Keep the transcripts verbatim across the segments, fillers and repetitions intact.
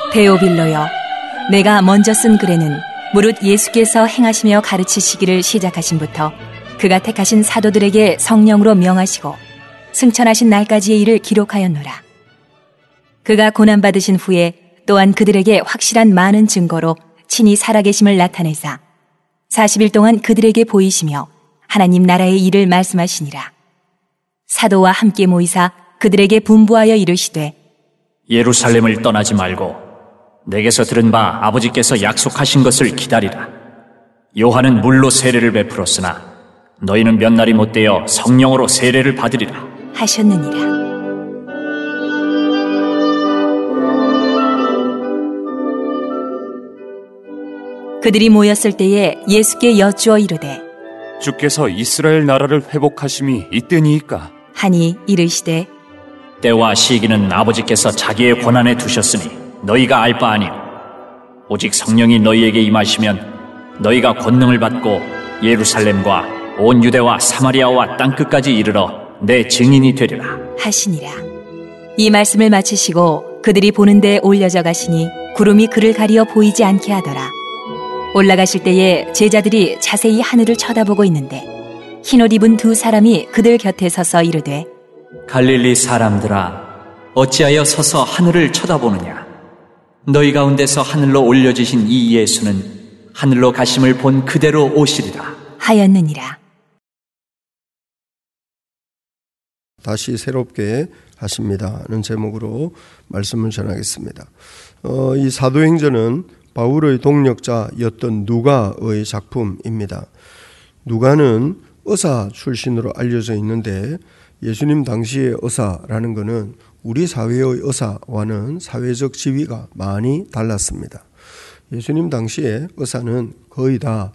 데오빌로여, 내가 먼저 쓴 글에는 무릇 예수께서 행하시며 가르치시기를 시작하신부터 그가 택하신 사도들에게 성령으로 명하시고 승천하신 날까지의 일을 기록하였노라. 그가 고난받으신 후에 또한 그들에게 확실한 많은 증거로 친히 살아계심을 나타내사 사십 일 동안 그들에게 보이시며 하나님 나라의 일을 말씀하시니라. 사도와 함께 모이사 그들에게 분부하여 이르시되, 예루살렘을 떠나지 말고 내게서 들은 바 아버지께서 약속하신 것을 기다리라. 요한은 물로 세례를 베풀었으나 너희는 몇 날이 못되어 성령으로 세례를 받으리라 하셨느니라. 그들이 모였을 때에 예수께 여쭈어 이르되, 주께서 이스라엘 나라를 회복하심이 이때니이까? 하니 이르시되, 때와 시기는 아버지께서 자기의 권한에 두셨으니 너희가 알 바 아니오. 오직 성령이 너희에게 임하시면 너희가 권능을 받고 예루살렘과 온 유대와 사마리아와 땅끝까지 이르러 내 증인이 되리라 하시니라. 이 말씀을 마치시고 그들이 보는 데에 올려져 가시니 구름이 그를 가리어 보이지 않게 하더라. 올라가실 때에 제자들이 자세히 하늘을 쳐다보고 있는데 흰옷 입은 두 사람이 그들 곁에 서서 이르되, 갈릴리 사람들아, 어찌하여 서서 하늘을 쳐다보느냐? 너희 가운데서 하늘로 올려지신 이 예수는 하늘로 가심을 본 그대로 오시리라 하였느니라. 다시 새롭게 하십니다는 제목으로 말씀을 전하겠습니다. 어, 이 사도행전은 바울의 동력자였던 누가의 작품입니다. 누가는 의사 출신으로 알려져 있는데 예수님 당시의 의사라는 것은 우리 사회의 의사와는 사회적 지위가 많이 달랐습니다. 예수님 당시의 의사는 거의 다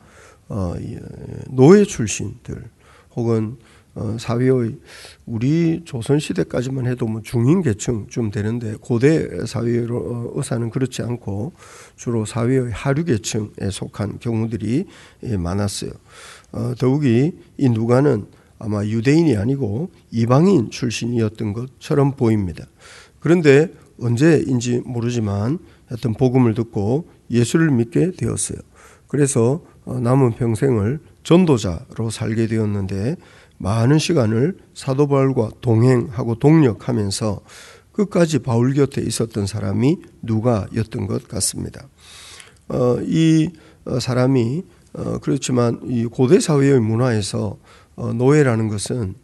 노예 출신들 혹은 사회의 우리 조선시대까지만 해도 뭐 중인계층쯤 되는데 고대 사회의 의사는 그렇지 않고 주로 사회의 하류계층에 속한 경우들이 많았어요. 더욱이 이 누가는 아마 유대인이 아니고 이방인 출신이었던 것처럼 보입니다. 그런데 언제인지 모르지만 하여튼 복음을 듣고 예수를 믿게 되었어요. 그래서 남은 평생을 전도자로 살게 되었는데 많은 시간을 사도 바울과 동행하고 동력하면서 끝까지 바울 곁에 있었던 사람이 누가였던 것 같습니다. 어, 이 사람이 어, 그렇지만 이 고대 사회의 문화에서 어, 노예라는 것은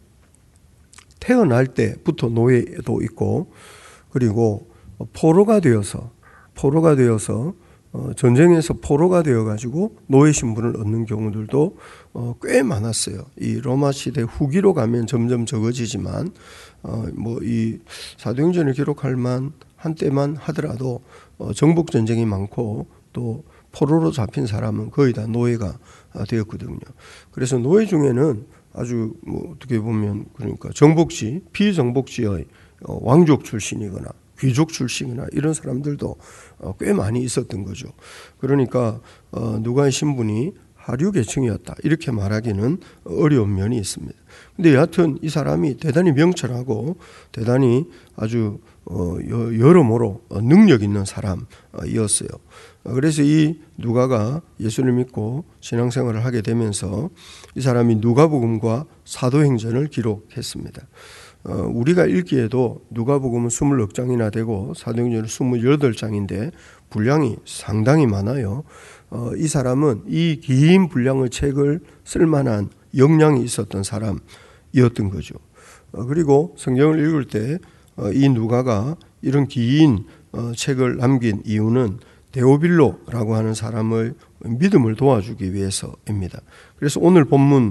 태어날 때부터 노예도 있고 그리고 포로가 되어서 포로가 되어서 어, 전쟁에서 포로가 되어가지고 노예 신분을 얻는 경우들도 어, 꽤 많았어요. 이 로마 시대 후기로 가면 점점 적어지지만 어, 뭐 이 사도행전을 기록할 만 한때만 하더라도 어, 정복 전쟁이 많고 또 포로로 잡힌 사람은 거의 다 노예가 되었거든요. 그래서 노예 중에는 아주 뭐 어떻게 보면 그러니까 정복지, 비정복지의 어, 왕족 출신이거나 귀족 출신이나 이런 사람들도 어, 꽤 많이 있었던 거죠. 그러니까 어, 누가의 신분이 하류 계층이었다 이렇게 말하기는 어려운 면이 있습니다. 근데 여하튼 이 사람이 대단히 명철하고 대단히 아주 어, 여러모로 능력 있는 사람이었어요. 그래서 이 누가가 예수를 믿고 신앙생활을 하게 되면서 이 사람이 누가복음과 사도행전을 기록했습니다. 어, 우리가 읽기에도 누가복음은 이십 장이나 되고 사도행전은 이십팔 장인데 분량이 상당히 많아요. 어, 이 사람은 이 긴 분량의 책을 쓸 만한 역량이 있었던 사람이었던 거죠. 어, 그리고 성경을 읽을 때 이 어, 누가가 이런 긴 어, 책을 남긴 이유는 데오빌로라고 하는 사람의 믿음을 도와주기 위해서입니다. 그래서 오늘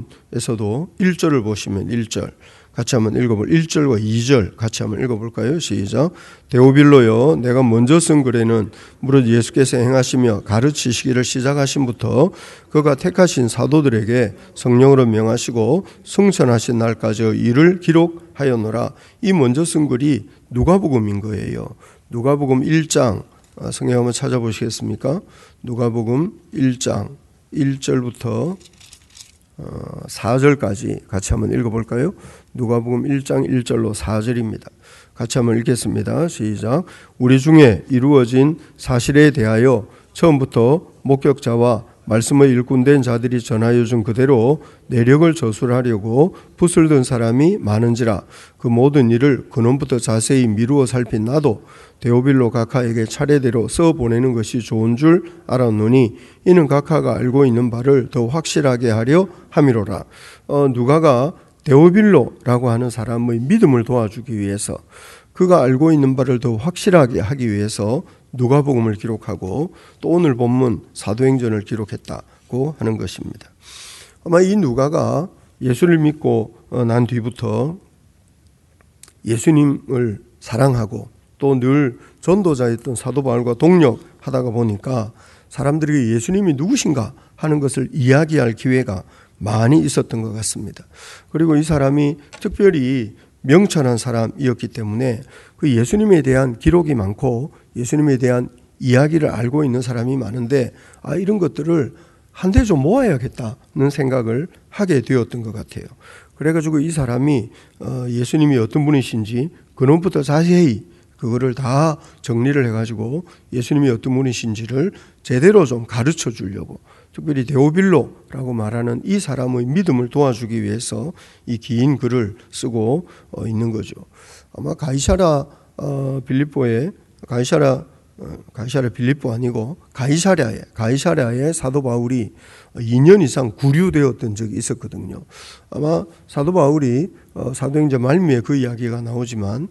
본문에서도 일 절을 보시면 일 절 같이 한번 읽어볼 일 절과 이 절 같이 한번 읽어볼까요? 시작. 데오빌로여, 내가 먼저 쓴 글에는 무릇 예수께서 행하시며 가르치시기를 시작하신부터 그가 택하신 사도들에게 성령으로 명하시고 승천하신 날까지의 일을 기록하였노라. 이 먼저 쓴 글이 누가복음인 거예요. 누가복음 일 장 성경 한번 찾아보시겠습니까? 누가복음 일 장 일 절부터 사 절까지 같이 한번 읽어볼까요? 누가복음 일 장 일 절로 사 절입니다. 같이 한번 읽겠습니다. 시작. 우리 중에 이루어진 사실에 대하여 처음부터 목격자와 말씀의 일꾼된 자들이 전하여 준 그대로 내력을 저술하려고 붓을 든 사람이 많은지라. 그 모든 일을 근원부터 자세히 미루어 살핀 나도 데오빌로 각하에게 차례대로 써 보내는 것이 좋은 줄 알았노니 이는 각하가 알고 있는 바를 더 확실하게 하려 함이로라. 어, 누가가 데오빌로라고 하는 사람의 믿음을 도와주기 위해서, 그가 알고 있는 바를 더 확실하게 하기 위해서 누가복음을 기록하고 또 오늘 본문 사도행전을 기록했다고 하는 것입니다. 아마 이 누가가 예수를 믿고 난 뒤부터 예수님을 사랑하고 또 늘 전도자였던 사도 바울과 동력하다가 보니까 사람들이 예수님이 누구신가 하는 것을 이야기할 기회가 많이 있었던 것 같습니다. 그리고 이 사람이 특별히 명철한 사람이었기 때문에 그 예수님에 대한 기록이 많고 예수님에 대한 이야기를 알고 있는 사람이 많은데, 아, 이런 것들을 한데 좀 모아야겠다는 생각을 하게 되었던 것 같아요. 그래가지고 이 사람이 예수님이 어떤 분이신지 근원부터 자세히 그거를 다 정리를 해가지고 예수님이 어떤 분이신지를 제대로 좀 가르쳐 주려고, 특별히 데오빌로라고 말하는 이 사람의 믿음을 도와주기 위해서 이 긴 글을 쓰고 있는 거죠. 아마 가이사라 빌립보에 가이사라 가이사라 빌립보 아니고 가이사랴에 가이사랴에 사도 바울이 이 년 이상 구류되었던 적이 있었거든요. 아마 사도 바울이 사도행전 말미에 그 이야기가 나오지만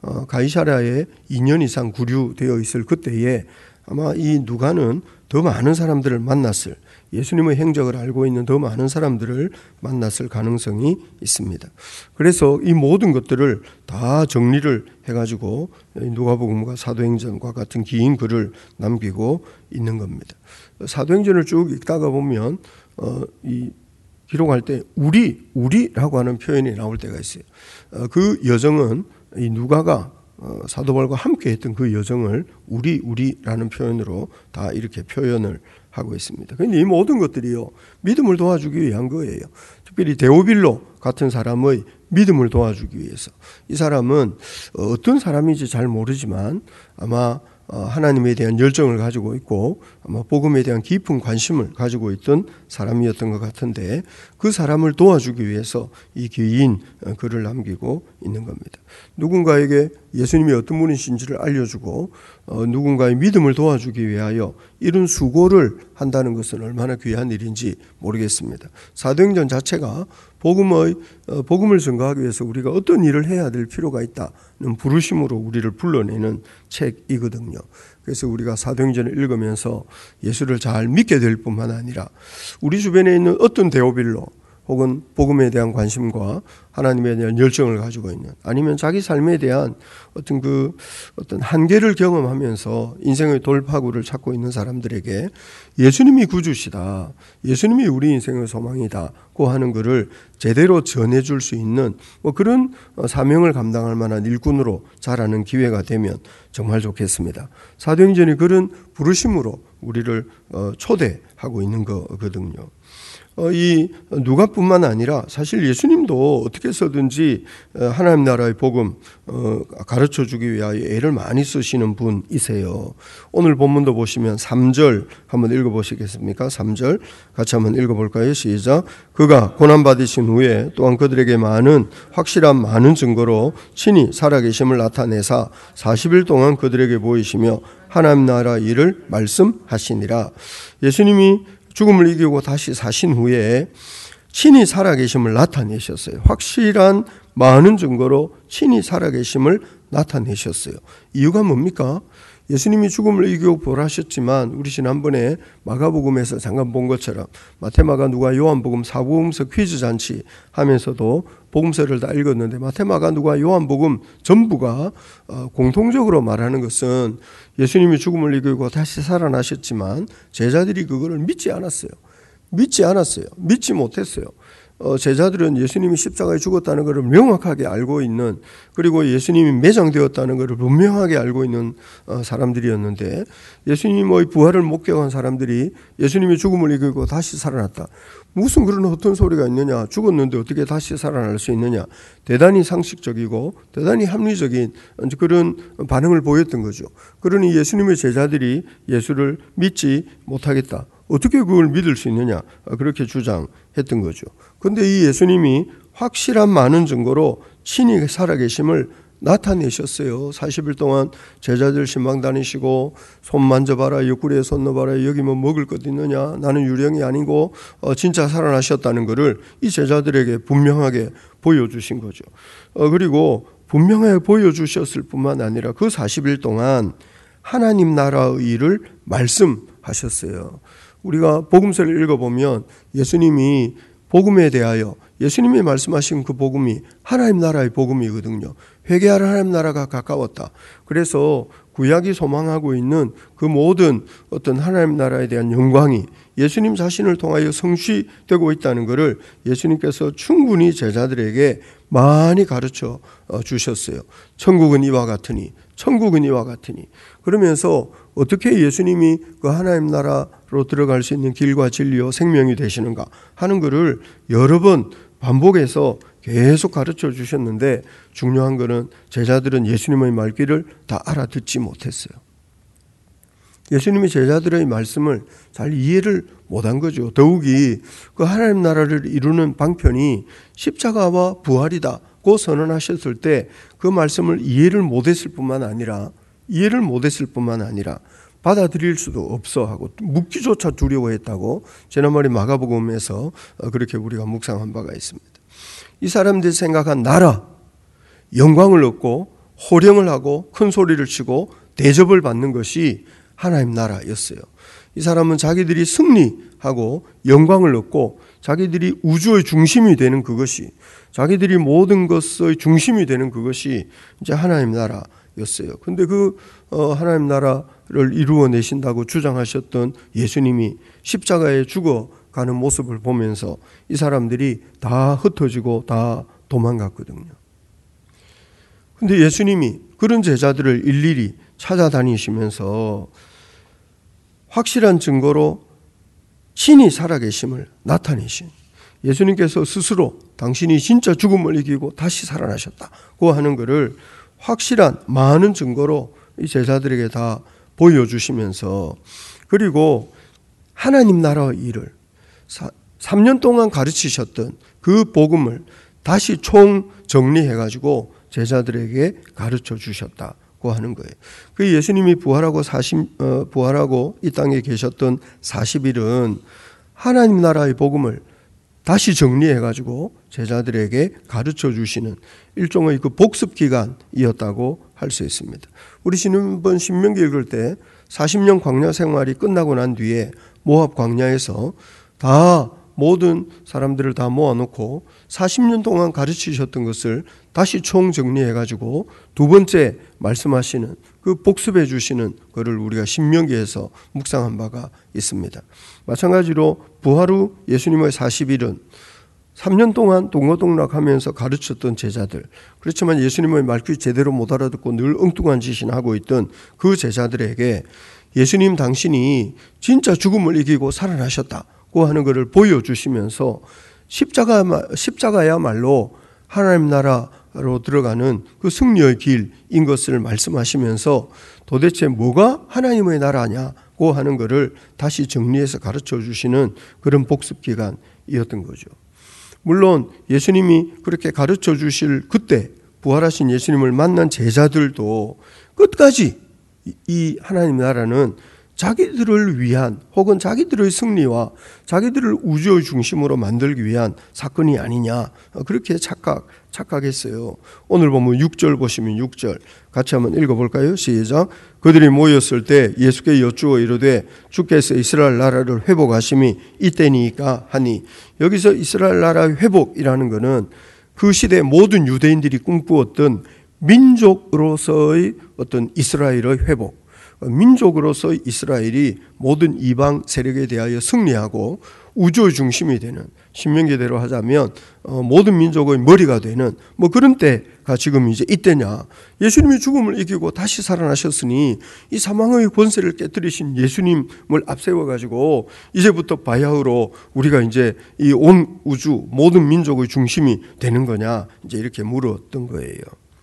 가이사랴에 이 년 이상 구류되어 있을 그때에 아마 이 누가는 더 많은 사람들을 만났을, 예수님의 행적을 알고 있는 더 많은 사람들을 만났을 가능성이 있습니다. 그래서 이 모든 것들을 다 정리를 해가지고 누가복음과 사도행전과 같은 긴 글을 남기고 있는 겁니다. 사도행전을 쭉 읽다가 보면 어, 이 기록할 때 우리, 우리라고 하는 표현이 나올 때가 있어요. 어, 그 여정은 이 누가가 어, 사도 바울과 함께 했던 그 여정을 우리, 우리라는 표현으로 다 이렇게 표현을 하고 있습니다. 그런데 이 모든 것들이요, 믿음을 도와주기 위한 거예요. 특별히 데오빌로 같은 사람의 믿음을 도와주기 위해서. 이 사람은 어떤 사람인지 잘 모르지만 아마 하나님에 대한 열정을 가지고 있고 아마 복음에 대한 깊은 관심을 가지고 있던 사람이었던 것 같은데, 그 사람을 도와주기 위해서 이 긴 글을 남기고 있는 겁니다. 누군가에게 예수님이 어떤 분이신지를 알려주고 어, 누군가의 믿음을 도와주기 위하여 이런 수고를 한다는 것은 얼마나 귀한 일인지 모르겠습니다. 사도행전 자체가 복음의 어, 복음을 전가하기 위해서 우리가 어떤 일을 해야 될 필요가 있다는 부르심으로 우리를 불러내는 책이거든요. 그래서 우리가 사도행전을 읽으면서 예수를 잘 믿게 될 뿐만 아니라 우리 주변에 있는 어떤 데오빌로 혹은 복음에 대한 관심과 하나님에 대한 열정을 가지고 있는, 아니면 자기 삶에 대한 어떤 그 어떤 한계를 경험하면서 인생의 돌파구를 찾고 있는 사람들에게 예수님이 구주시다, 예수님이 우리 인생의 소망이다고 하는 것을 제대로 전해줄 수 있는 뭐 그런 사명을 감당할 만한 일꾼으로 자라는 기회가 되면 정말 좋겠습니다. 사도행전이 그런 부르심으로 우리를 초대하고 있는 거거든요. 이 누가뿐만 아니라 사실 예수님도 어떻게 해서든지 하나님 나라의 복음 가르쳐주기 위하여 애를 많이 쓰시는 분이세요. 오늘 본문도 보시면 삼 절 한번 읽어보시겠습니까? 삼 절 같이 한번 읽어볼까요? 시작. 그가 고난받으신 후에 또한 그들에게 많은 확실한 많은 증거로 친히 살아계심을 나타내사 사십 일 동안 그들에게 보이시며 하나님 나라 일을 말씀하시니라. 예수님이 죽음을 이기고 다시 사신 후에 친히 살아계심을 나타내셨어요. 확실한 많은 증거로 친히 살아계심을 나타내셨어요. 이유가 뭡니까? 예수님이 죽음을 이기고 부활하셨지만 우리 지난번에 마가복음에서 잠깐 본 것처럼 마태마가 누가 요한복음 사복음서 퀴즈 잔치 하면서도 복음서를 다 읽었는데 마태마가 누가 요한복음 전부가 공통적으로 말하는 것은 예수님이 죽음을 이기고 다시 살아나셨지만 제자들이 그거를 믿지 않았어요. 믿지 않았어요. 믿지 못했어요. 제자들은 예수님이 십자가에 죽었다는 것을 명확하게 알고 있는, 그리고 예수님이 매장되었다는 것을 분명하게 알고 있는 사람들이었는데, 예수님의 부활을 목격한 사람들이 예수님의 죽음을 이기고 다시 살아났다. 무슨 그런 어떤 소리가 있느냐, 죽었는데 어떻게 다시 살아날 수 있느냐, 대단히 상식적이고 대단히 합리적인 그런 반응을 보였던 거죠. 그러니 예수님의 제자들이 예수를 믿지 못하겠다, 어떻게 그걸 믿을 수 있느냐, 그렇게 주장했던 거죠. 그런데 이 예수님이 확실한 많은 증거로 친히 살아계심을 나타내셨어요. 사십 일 동안 제자들 신방 다니시고, 손 만져봐라, 옆구리에 손 넣어봐라, 여기 뭐 먹을 것 있느냐, 나는 유령이 아니고 어, 진짜 살아나셨다는 것을 이 제자들에게 분명하게 보여주신 거죠. 어, 그리고 분명하게 보여주셨을 뿐만 아니라 그 사십 일 동안 하나님 나라의 일을 말씀하셨어요. 우리가 복음서를 읽어보면 예수님이 복음에 대하여, 예수님이 말씀하신 그 복음이 하나님 나라의 복음이거든요. 회개하라, 하나님 나라가 가까웠다. 그래서 구약이 소망하고 있는 그 모든 어떤 하나님 나라에 대한 영광이 예수님 자신을 통하여 성취되고 있다는 것을 예수님께서 충분히 제자들에게 많이 가르쳐 주셨어요. 천국은 이와 같으니, 천국은 이와 같으니. 그러면서 어떻게 예수님이 그 하나님 나라로 들어갈 수 있는 길과 진리요 생명이 되시는가 하는 것을 여러 번 반복해서 계속 가르쳐 주셨는데, 중요한 것은 제자들은 예수님의 말귀를 다 알아듣지 못했어요. 예수님이 제자들의 말씀을 잘 이해를 못한 거죠. 더욱이 그 하나님 나라를 이루는 방편이 십자가와 부활이다고 선언하셨을 때 그 말씀을 이해를 못했을 뿐만 아니라 이해를 못했을 뿐만 아니라 받아들일 수도 없어 하고 묻기조차 두려워했다고 지난번에 마가복음에서 그렇게 우리가 묵상한 바가 있습니다. 이 사람들이 생각한 나라, 영광을 얻고 호령을 하고 큰 소리를 치고 대접을 받는 것이 하나님 나라였어요. 이 사람은 자기들이 승리하고 영광을 얻고 자기들이 우주의 중심이 되는 그것이, 자기들이 모든 것의 중심이 되는 그것이 이제 하나님 나라였어요. 그런데 그 하나님 나라를 이루어내신다고 주장하셨던 예수님이 십자가에 죽어가는 모습을 보면서 이 사람들이 다 흩어지고 다 도망갔거든요. 그런데 예수님이 그런 제자들을 일일이 찾아다니시면서 확실한 증거로 신이 살아계심을 나타내신, 예수님께서 스스로 당신이 진짜 죽음을 이기고 다시 살아나셨다고 하는 것을 확실한 많은 증거로 이 제자들에게 다 보여주시면서, 그리고 하나님 나라의 일을 삼 년 동안 가르치셨던 그 복음을 다시 총정리해가지고 제자들에게 가르쳐 주셨다고 하는 거예요. 그 예수님이 부활하고 사십, 어, 부활하고 이 땅에 계셨던 사십 일은 하나님 나라의 복음을 다시 정리해가지고 제자들에게 가르쳐 주시는 일종의 그 복습 기간이었다고 할 수 있습니다. 우리 지난번 신명기 읽을 때 사십 년 광야 생활이 끝나고 난 뒤에 모압 광야에서 다 모든 사람들을 다 모아놓고 사십 년 동안 가르치셨던 것을 다시 총정리해가지고 두 번째 말씀하시는 그 복습해 주시는 것을 우리가 신명기에서 묵상한 바가 있습니다. 마찬가지로 부활 후 예수님의 사십 일은 삼 년 동안 동고동락하면서 가르쳤던 제자들, 그렇지만 예수님의 말귀 제대로 못 알아듣고 늘 엉뚱한 짓이나 하고 있던 그 제자들에게 예수님 당신이 진짜 죽음을 이기고 살아나셨다고 하는 것을 보여주시면서 십자가, 십자가야말로 하나님 나라로 들어가는 그 승리의 길인 것을 말씀하시면서 도대체 뭐가 하나님의 나라냐고 하는 것을 다시 정리해서 가르쳐 주시는 그런 복습 기간이었던 거죠. 물론 예수님이 그렇게 가르쳐 주실 그때 부활하신 예수님을 만난 제자들도 끝까지 이 하나님 나라는 자기들을 위한 혹은 자기들의 승리와 자기들을 우주의 중심으로 만들기 위한 사건이 아니냐, 그렇게 착각, 착각했어요. 오늘 보면 육 절 보시면 육 절 같이 한번 읽어볼까요? 시작. 그들이 모였을 때 예수께 여쭈어 이르되 주께서 이스라엘 나라를 회복하심이 이때니까 하니, 여기서 이스라엘 나라의 회복이라는 것은 그 시대 모든 유대인들이 꿈꾸었던 민족으로서의 어떤 이스라엘의 회복, 민족으로서 이스라엘이 모든 이방 세력에 대하여 승리하고 우주의 중심이 되는, 신명기대로 하자면 어, 모든 민족의 머리가 되는 뭐 그런 때가 지금 이제 이때냐. 예수님이 죽음을 이기고 다시 살아나셨으니 이 사망의 권세를 깨뜨리신 예수님을 앞세워가지고 이제부터 바야흐로 우리가 이제 이 온 우주 모든 민족의 중심이 되는 거냐, 이제 이렇게 물었던 거예요.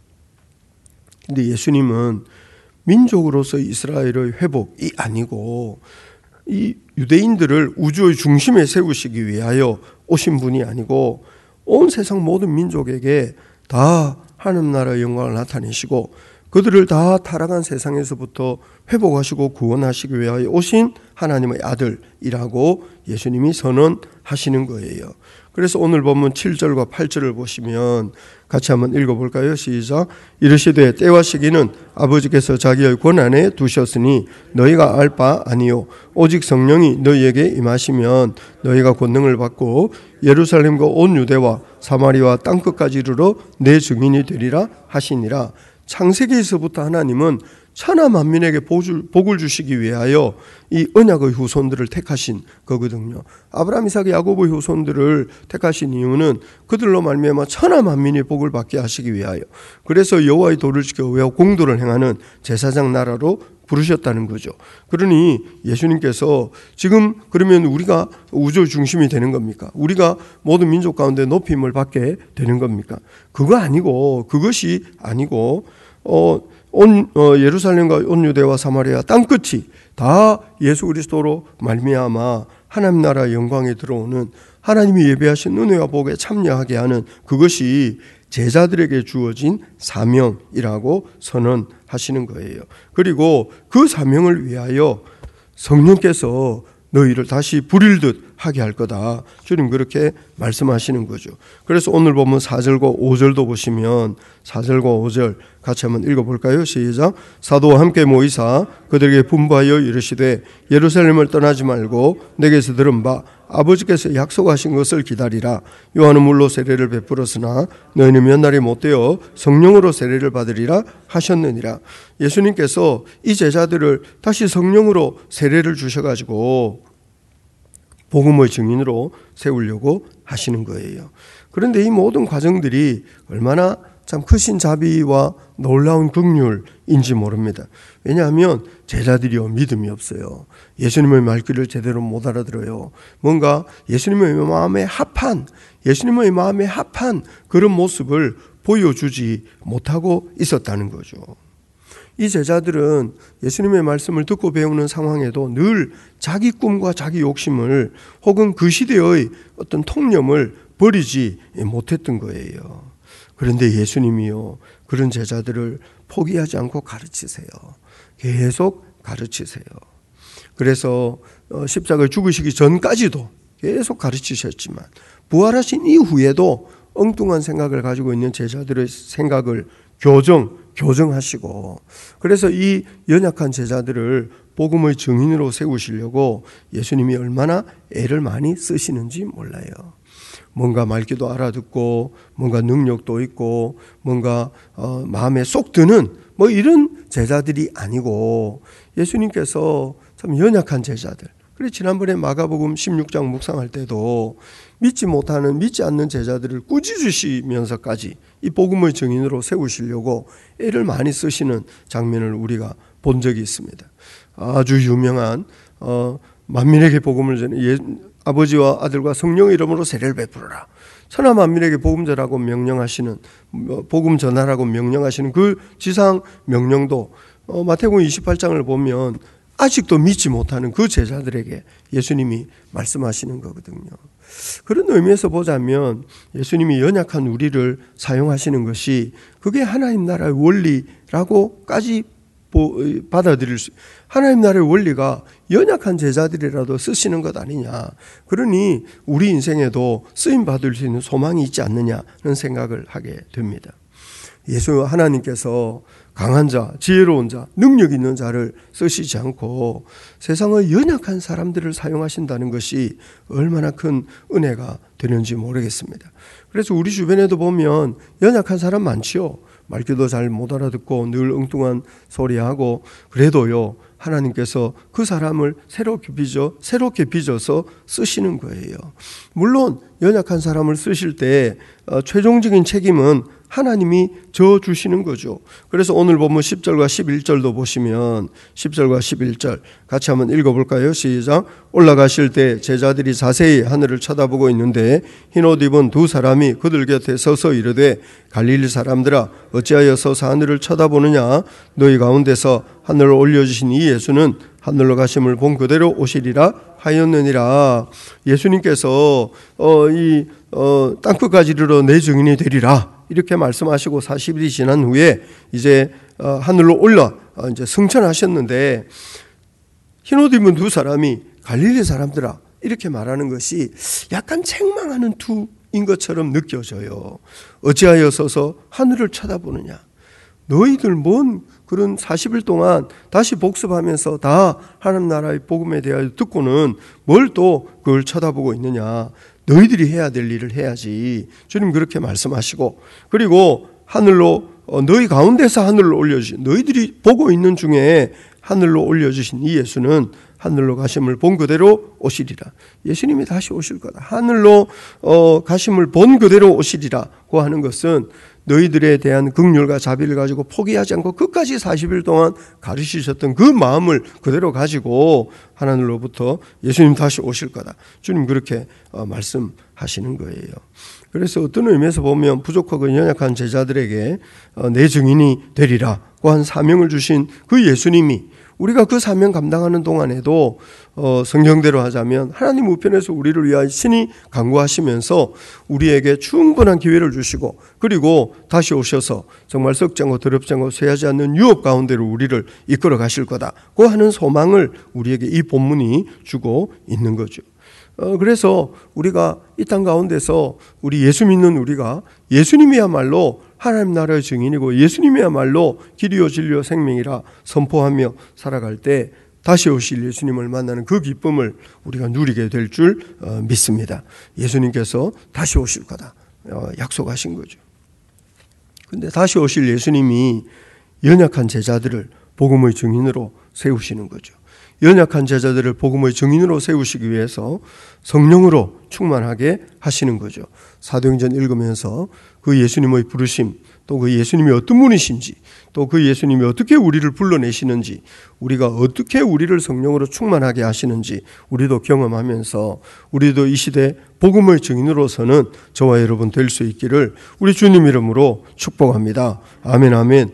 근데 예수님은 민족으로서 이스라엘의 회복이 아니고 이 유대인들을 우주의 중심에 세우시기 위하여 오신 분이 아니고 온 세상 모든 민족에게 다 하나님 나라의 영광을 나타내시고 그들을 다 타락한 세상에서부터 회복하시고 구원하시기 위하여 오신 하나님의 아들이라고 예수님이 선언하시는 거예요. 그래서 오늘 본문 칠 절과 팔 절을 보시면 같이 한번 읽어볼까요? 시작. 이르시되 때와 시기는 아버지께서 자기의 권한에 두셨으니 너희가 알 바 아니요 오직 성령이 너희에게 임하시면 너희가 권능을 받고 예루살렘과 온 유대와 사마리아 땅끝까지 이르러 내 증인이 되리라 하시니라. 창세기에서부터 하나님은 천하 만민에게 복을 주시기 위하여 이 언약의 후손들을 택하신 거거든요. 아브라함, 이삭, 야곱의 후손들을 택하신 이유는 그들로 말미암아 천하 만민이 복을 받게 하시기 위하여, 그래서 여호와의 도를 지켜 의하고 공도를 행하는 제사장 나라로 부르셨다는 거죠. 그러니 예수님께서 지금 그러면 우리가 우주 중심이 되는 겁니까? 우리가 모든 민족 가운데 높임을 받게 되는 겁니까? 그거 아니고, 그것이 아니고 어, 온 어, 예루살렘과 온 유대와 사마리아 땅끝이 다 예수 그리스도로 말미암아 하나님 나라의 영광에 들어오는, 하나님이 예배하신 은혜와 복에 참여하게 하는 그것이 제자들에게 주어진 사명이라고 선언하시는 거예요. 그리고 그 사명을 위하여 성령께서 너희를 다시 부릴듯 하게 할 거다. 주님 그렇게 말씀하시는 거죠. 그래서 오늘 보면 사 절과 오 절도 보시면 사 절과 오 절 같이 한번 읽어볼까요? 시작. 사도와 함께 모이사 그들에게 분부하여 이르시되 예루살렘을 떠나지 말고 내게서 들은 바 아버지께서 약속하신 것을 기다리라. 요한은 물로 세례를 베풀었으나 너희는 몇 날이 못되어 성령으로 세례를 받으리라 하셨느니라. 예수님께서 이 제자들을 다시 성령으로 세례를 주셔가지고 복음의 증인으로 세우려고 하시는 거예요. 그런데 이 모든 과정들이 얼마나 참 크신 자비와 놀라운 긍휼인지 모릅니다. 왜냐하면 제자들이요 믿음이 없어요. 예수님의 말귀를 제대로 못 알아들어요. 뭔가 예수님의 마음에 합한 예수님의 마음에 합한 그런 모습을 보여주지 못하고 있었다는 거죠. 이 제자들은 예수님의 말씀을 듣고 배우는 상황에도 늘 자기 꿈과 자기 욕심을 혹은 그 시대의 어떤 통념을 버리지 못했던 거예요. 그런데 예수님이요 그런 제자들을 포기하지 않고 가르치세요. 계속 가르치세요. 그래서 십자가에 죽으시기 전까지도 계속 가르치셨지만 부활하신 이후에도 엉뚱한 생각을 가지고 있는 제자들의 생각을 교정, 교정하시고, 그래서 이 연약한 제자들을 복음의 증인으로 세우시려고 예수님이 얼마나 애를 많이 쓰시는지 몰라요. 뭔가 말귀도 알아듣고 뭔가 능력도 있고 뭔가 어, 마음에 쏙 드는 뭐 이런 제자들이 아니고 예수님께서 참 연약한 제자들. 그래 지난번에 마가복음 십육 장 묵상할 때도 믿지 못하는 믿지 않는 제자들을 꾸짖으시면서까지 이 복음의 증인으로 세우시려고 애를 많이 쓰시는 장면을 우리가 본 적이 있습니다. 아주 유명한 어, 만민에게 복음을 전해 예, 아버지와 아들과 성령의 이름으로 세례를 베풀어라. 천하 만민에게 복음 전하고 명령하시는 복음 전하라고 명령하시는 그 지상 명령도 어, 마태복음 이십팔 장을 보면 아직도 믿지 못하는 그 제자들에게 예수님이 말씀하시는 거거든요. 그런 의미에서 보자면 예수님이 연약한 우리를 사용하시는 것이 그게 하나님 나라의 원리라고까지 받아들일 수, 하나님 나라의 원리가 연약한 제자들이라도 쓰시는 것 아니냐. 그러니 우리 인생에도 쓰임 받을 수 있는 소망이 있지 않느냐는 생각을 하게 됩니다. 예수 하나님께서 강한 자, 지혜로운 자, 능력 있는 자를 쓰시지 않고 세상의 연약한 사람들을 사용하신다는 것이 얼마나 큰 은혜가 되는지 모르겠습니다. 그래서 우리 주변에도 보면 연약한 사람 많지요. 말귀도 잘 못 알아듣고 늘 엉뚱한 소리하고 그래도요 하나님께서 그 사람을 새롭게 빚어 새롭게 빚어서 쓰시는 거예요. 물론 연약한 사람을 쓰실 때 어, 최종적인 책임은 하나님이 져 주시는 거죠. 그래서 오늘 보면 십 절과 십일 절도 보시면 십 절과 십일 절 같이 한번 읽어볼까요? 시작. 올라가실 때 제자들이 자세히 하늘을 쳐다보고 있는데 흰옷 입은 두 사람이 그들 곁에 서서 이르되 갈릴리 사람들아 어찌하여 서서 하늘을 쳐다보느냐 너희 가운데서 하늘을 올려주신 이 예수는 하늘로 가심을 본 그대로 오시리라 하였느니라. 예수님께서 어, 이 어, 땅끝까지 이르러 내 증인이 되리라 이렇게 말씀하시고 사십 일이 지난 후에 이제 어, 하늘로 올라 어, 이제 승천하셨는데 흰옷 입은 두 사람이 갈릴리 사람들아 이렇게 말하는 것이 약간 책망하는 투인 것처럼 느껴져요. 어찌하여 서서 하늘을 쳐다보느냐. 너희들 뭔 그런 사십 일 동안 다시 복습하면서 다 하나님 나라의 복음에 대하여 듣고는 뭘 또 그걸 쳐다보고 있느냐. 너희들이 해야 될 일을 해야지. 주님 그렇게 말씀하시고 그리고 하늘로 어, 너희 가운데서 하늘로 올려주신 너희들이 보고 있는 중에 하늘로 올려주신 이 예수는 하늘로 가심을 본 그대로 오시리라. 예수님이 다시 오실 거다. 하늘로 어, 가심을 본 그대로 오시리라고 하는 것은 너희들에 대한 긍휼과 자비를 가지고 포기하지 않고 끝까지 사십 일 동안 가르치셨던 그 마음을 그대로 가지고 하나님으로부터 예수님 다시 오실 거다. 주님 그렇게 어, 말씀하시는 거예요. 그래서 어떤 의미에서 보면 부족하고 연약한 제자들에게 어, 내 증인이 되리라고 한 사명을 주신 그 예수님이 우리가 그 사명 감당하는 동안에도 어, 성경대로 하자면 하나님 우편에서 우리를 위하여 친히 간구하시면서 우리에게 충분한 기회를 주시고 그리고 다시 오셔서 정말 썩지 않고 더럽지 않고 쇠하지 않는 유업 가운데로 우리를 이끌어 가실 거다고 하는 소망을 우리에게 이 본문이 주고 있는 거죠. 어, 그래서 우리가 이 땅 가운데서 우리 예수 믿는 우리가 예수님이야말로 하나님 나라의 증인이고 예수님이야말로 길이요 진리요 생명이라 선포하며 살아갈 때 다시 오실 예수님을 만나는 그 기쁨을 우리가 누리게 될 줄 믿습니다. 예수님께서 다시 오실 거다 약속하신 거죠. 그런데 다시 오실 예수님이 연약한 제자들을 복음의 증인으로 세우시는 거죠. 연약한 제자들을 복음의 증인으로 세우시기 위해서 성령으로 충만하게 하시는 거죠. 사도행전 읽으면서 그 예수님의 부르심, 또 그 예수님이 어떤 분이신지, 또 그 예수님이 어떻게 우리를 불러내시는지, 우리가 어떻게 우리를 성령으로 충만하게 하시는지 우리도 경험하면서 우리도 이 시대 복음의 증인으로서는 저와 여러분 될 수 있기를 우리 주님 이름으로 축복합니다. 아멘 아멘.